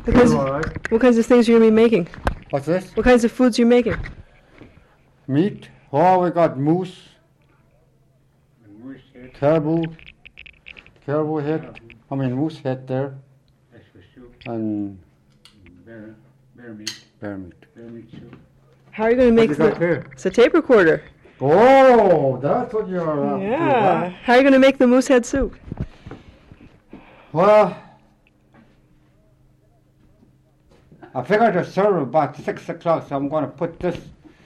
What kinds of things are you going to be making? What's this? What kinds of foods are you making? Meat. Oh, we got moose. Caribou head. Moose head there. And bear meat. Bear meat soup. How are you going to make It's a tape recorder. Oh, that's what you're up Yeah. to, huh? How are you going to make the moose head soup? Well, I figured to serve about 6 o'clock, so I'm going to put this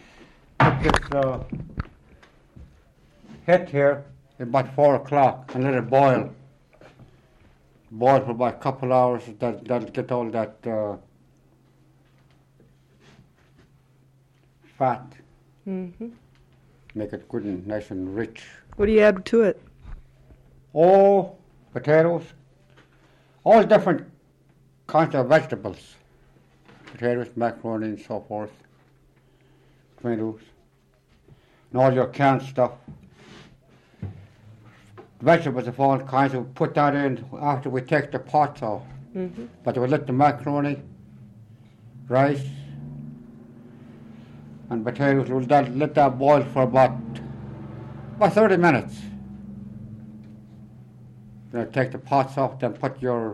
head here at about 4 o'clock and let it boil. Boil for about a couple hours. That'll get all that fat. Mm-hmm. Make it good and nice and rich. What do you add to it? Oh, potatoes. All different kinds of vegetables. Potatoes, macaroni, and so forth. Tomatoes. And all your canned stuff. Vegetables of all kinds. We put that in after we take the pots off. Mm-hmm. But we let the macaroni, rice, and potatoes, we'll let that boil for about 30 minutes. Then take the pots off, then put your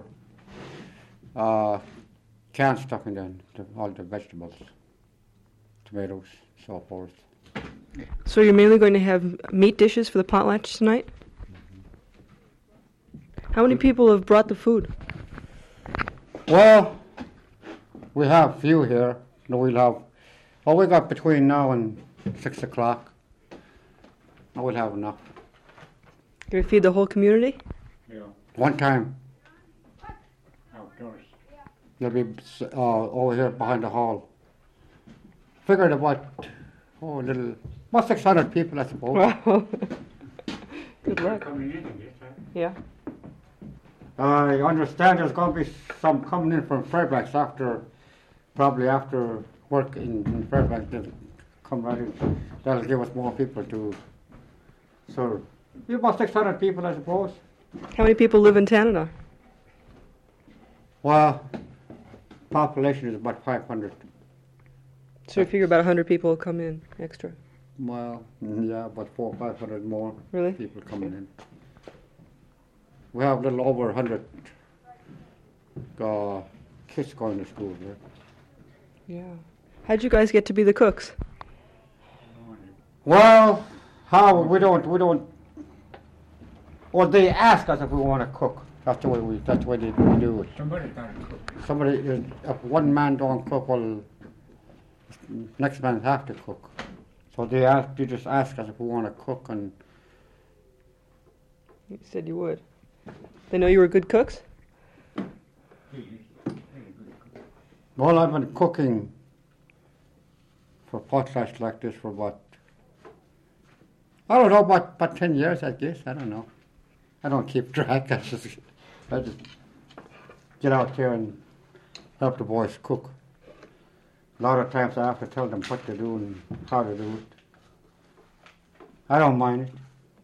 canned stuff in there, all the vegetables, tomatoes, so forth. So you're mainly going to have meat dishes for the potlatch tonight? How many people have brought the food? Well, we have few here. We got between now and 6 o'clock. We'll have enough. Going to feed the whole community? Yeah. One time. Outdoors. They'll be over here behind the hall. Figured about 600 people, I suppose. Wow. Good luck. Coming in, I guess, right? Yeah. I understand there's going to be some coming in from Fairbanks probably after work in Fairbanks. They'll come right in. That'll give us more people to serve. About 600 people, I suppose. How many people live in Tanana? Well, population is about 500. So you figure about 100 people will come in extra. Well, yeah, about 400 or 500 more Really? people coming in. We have a little over 100 kids going to school here. Yeah. How'd you guys get to be the cooks? Well, we don't. Well, they ask us if we want to cook. That's the way they do it. Somebody's got to cook. If one man don't cook, well, next man have to cook. So they just ask us if we want to cook, and You said you would. They know you were good cooks? well, I've been cooking for potlatch like this for about 10 years, I guess. I don't know. I don't keep track. I just get out there and help the boys cook. A lot of times I have to tell them what to do and how to do it. I don't mind it.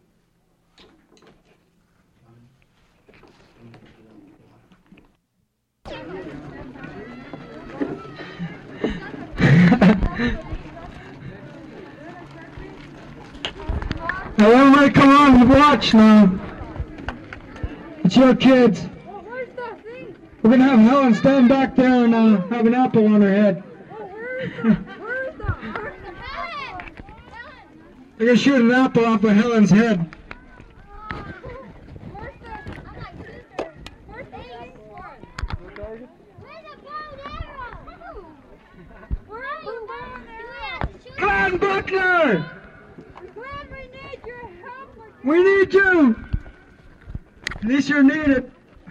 Now everybody come on and watch now. It's your kids. We're going to have Helen stand back there and have an apple on her head. They're going to shoot an apple off of Helen's head. Glenn Butler! We need you! At least you're needed.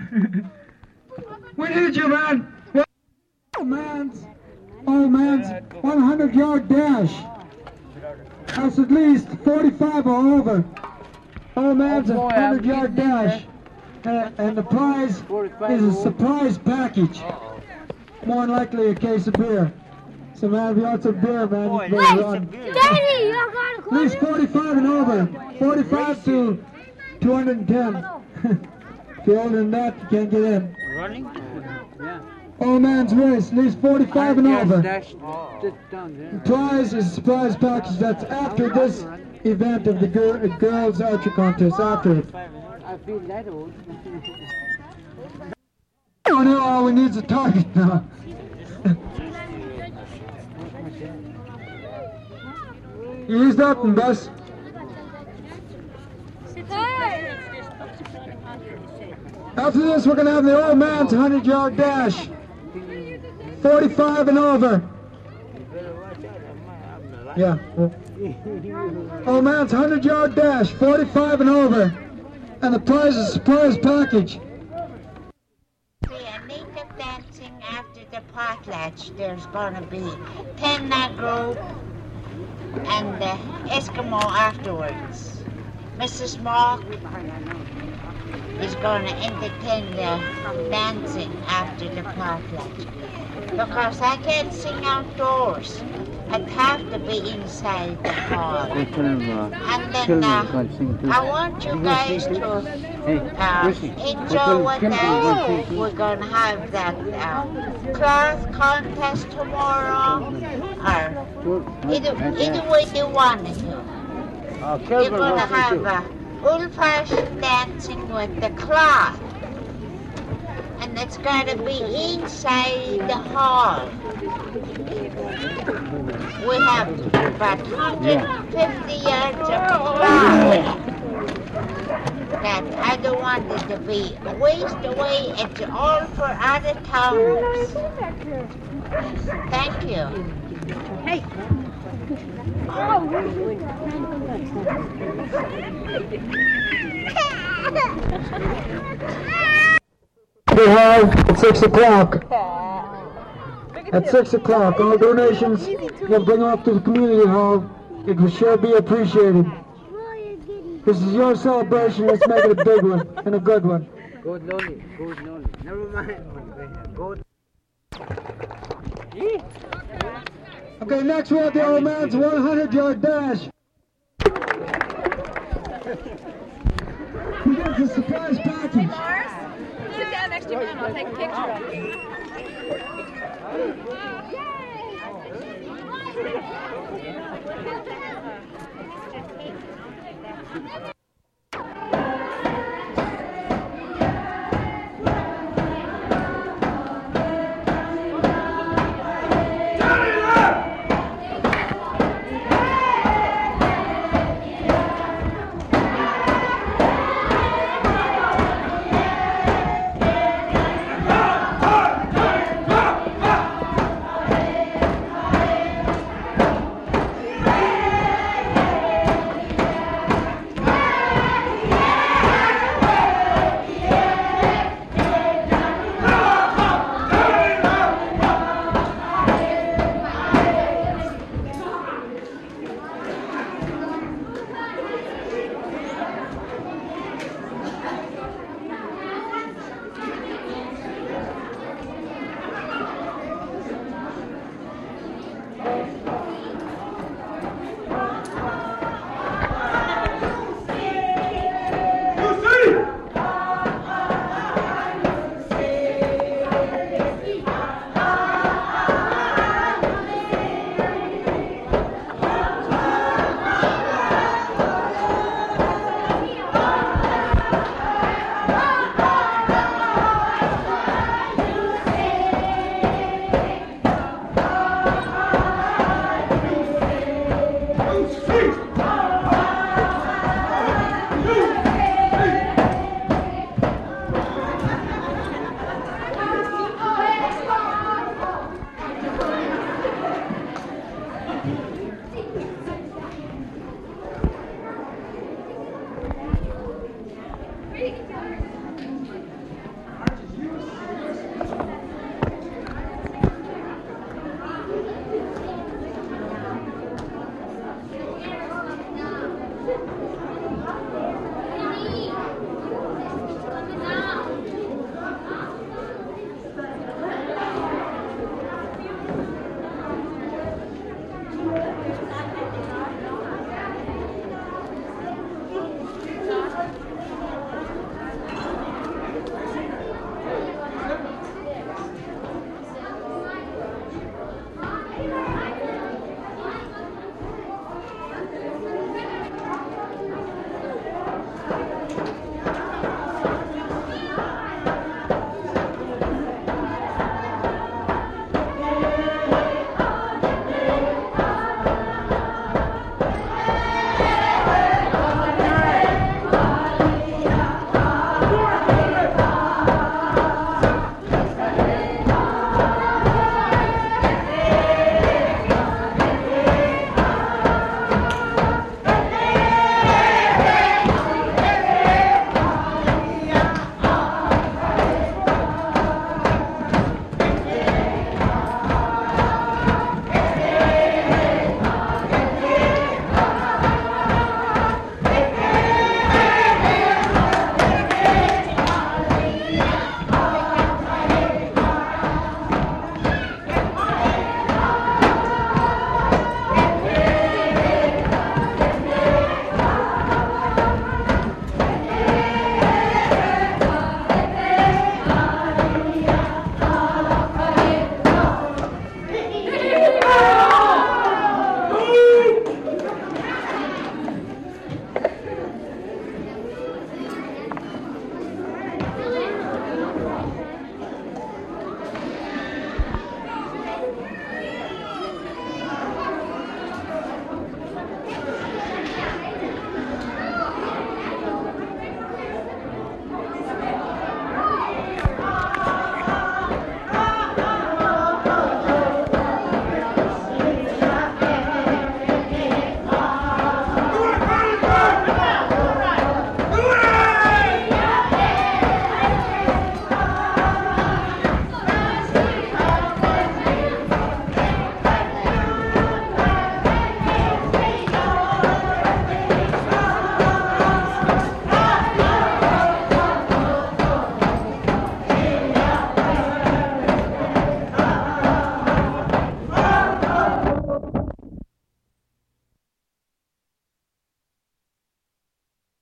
We need you, man! Old man's 100-yard dash. That's at least 45 or over. Old man's 100-yard dash. And the prize is a surprise package. More than likely a case of beer. So man, if you want some beer, man, you better run. Daddy, you got a At least 45 and over. 45 to 210. If you're older than that, you can't get in. Running? Yeah. Oh, all man's race, at least 45 and over. Just down there. The prize is a surprise package that's after this event of the girls archery contest, after it. I feel that old. Oh no, all we need is a target now. Use that one, boss. After this, we're going to have the old man's 100-yard dash. 45 and over. Yeah. Old man's 100-yard dash, 45 and over. And the prize is a surprise package. Native dancing after the potlatch. There's going to be 10 Negro and Eskimo afterwards. Mrs. Mock is going to entertain the dancing after the potlatch. Because I can't sing outdoors. I'd have to be inside the hall. And then I want you guys to enjoy whatever. We're going to have that cloth contest tomorrow. Or either way you want it to. You're going to have old-fashioned dancing with the cloth. And it's got to be inside the hall. We have about 150 yards of cloth that I don't want it to be a waste away. It's all for out-of-towners. Thank you. Hey. We have at 6 o'clock. At 6 o'clock, all donations, you'll bring them up to the community hall. It will sure be appreciated. This is your celebration. Let's make it a big one and a good one. Go slowly. Never mind. Go. Okay, next we have the old man's 100-yard dash. He gets a surprise package. Sit down next to him. I'll take a picture of you.